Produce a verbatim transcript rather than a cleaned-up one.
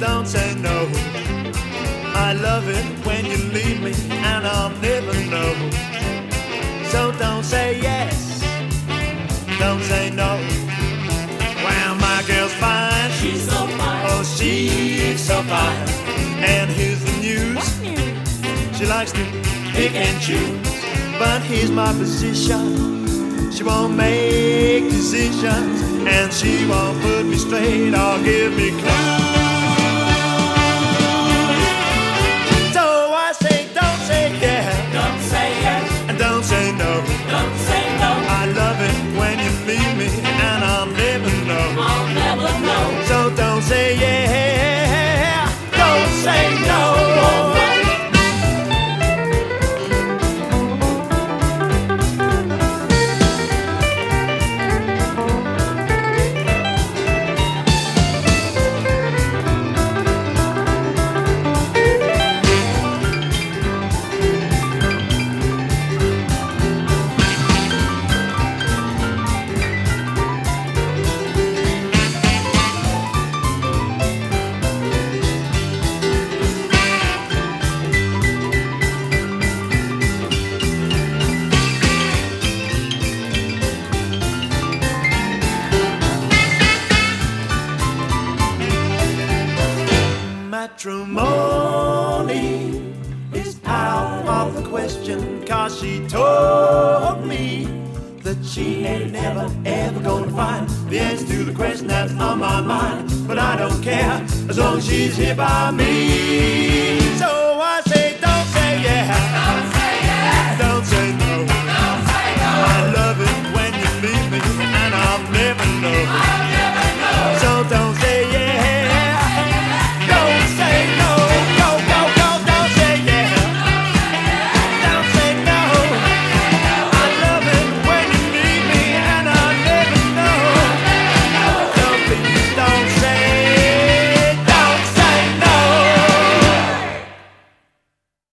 don't say no. I love it when you leave me, and I'll never know. So don't say yes, don't say no. Well, my girl's fine, She's so fine. oh, she's so fine. And here's the news, What news? she likes to pick and choose. But here's my position, she won't make decisions, and she won't put me straight or give me clues. So I say, don't say yeah, Don't say yes. and don't say no. Don't say no. I love it when you leave me, and I'll never know. I'll never know. So don't say yeah, don't say no. Matrimony is out of the question, 'cause she told me that she ain't never ever gonna find the answer to the question that's on my mind. But I don't care as long as she's here by me. So I say, don't say yeah, Don't